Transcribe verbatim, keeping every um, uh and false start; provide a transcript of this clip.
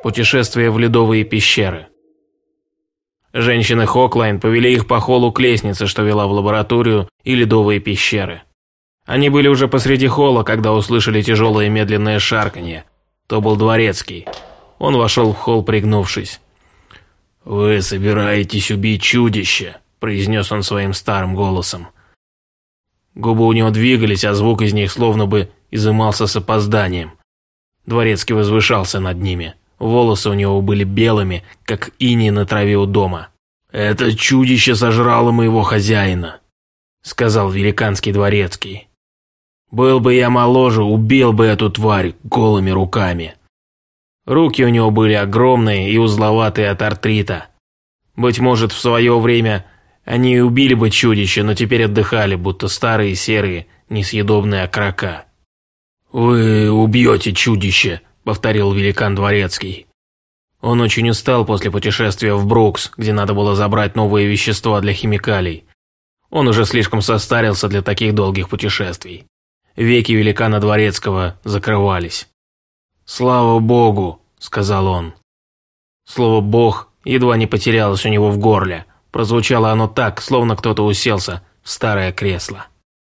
Путешествие в ледовые пещеры. Женщины Хоклайн повели их по холлу к лестнице, что вела в лабораторию и ледовые пещеры. Они были уже посреди холла, когда услышали тяжелое медленное шарканье. То был дворецкий. Он вошел в холл, пригнувшись. «Вы собираетесь убить чудище», – произнес он своим старым голосом. Губы у него двигались, а звук из них словно бы изымался с опозданием. Дворецкий возвышался над ними. Волосы у него были белыми, как иней на траве у дома. «Это чудище сожрало моего хозяина», – сказал великанский дворецкий. «Был бы я моложе, убил бы эту тварь голыми руками». Руки у него были огромные и узловатые от артрита. Быть может, в свое время они и убили бы чудище, но теперь отдыхали, будто старые серые несъедобные окрока. «Вы убьете чудище», – повторил великан дворецкий. Он очень устал после путешествия в Брукс, где надо было забрать новые вещества для химикалий. Он уже слишком состарился для таких долгих путешествий. Веки великана дворецкого закрывались. «Слава Богу», – сказал он. Слово «Бог» едва не потерялось у него в горле. Прозвучало оно так, словно кто-то уселся в старое кресло.